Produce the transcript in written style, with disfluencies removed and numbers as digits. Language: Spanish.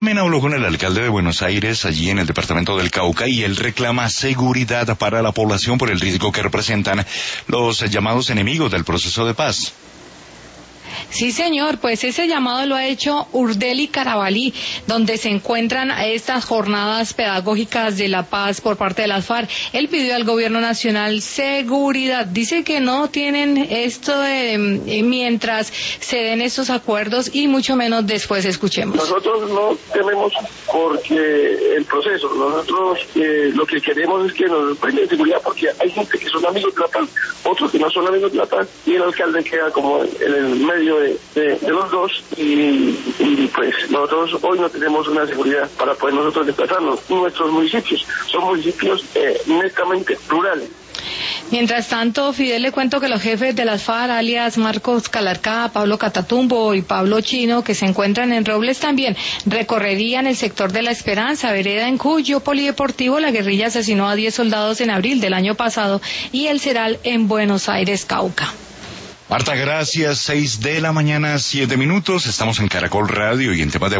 Me habló con el alcalde de Buenos Aires, allí en el departamento del Cauca, y él reclama seguridad para la población por el riesgo que representan los llamados enemigos del proceso de paz. Sí, señor, pues ese llamado lo ha hecho Urdeli Carabalí, donde se encuentran estas jornadas pedagógicas de la paz por parte de las FARC. Él pidió al gobierno nacional seguridad. Dice que no tienen esto mientras se den estos acuerdos y mucho menos después. Escuchemos. Nosotros no tememos porque el proceso, nosotros lo que queremos es que nos brinden seguridad, porque hay gente que son amigos de la paz, otros que no son amigos de la paz, y el alcalde queda como en el medio de los dos, y pues nosotros hoy no tenemos una seguridad para poder nosotros desplazarnos. Nuestros municipios son municipios netamente rurales. Mientras tanto, Fidel, le cuento que los jefes de las FARC, alias Marcos Calarcá, Pablo Catatumbo y Pablo Chino, que se encuentran en Robles, también recorrerían el sector de La Esperanza, vereda en cuyo polideportivo la guerrilla asesinó a 10 soldados en abril del año pasado, y el Ceral en Buenos Aires, Cauca. Marta, gracias. 6 de la mañana, 7 minutos. Estamos en Caracol Radio y en temas de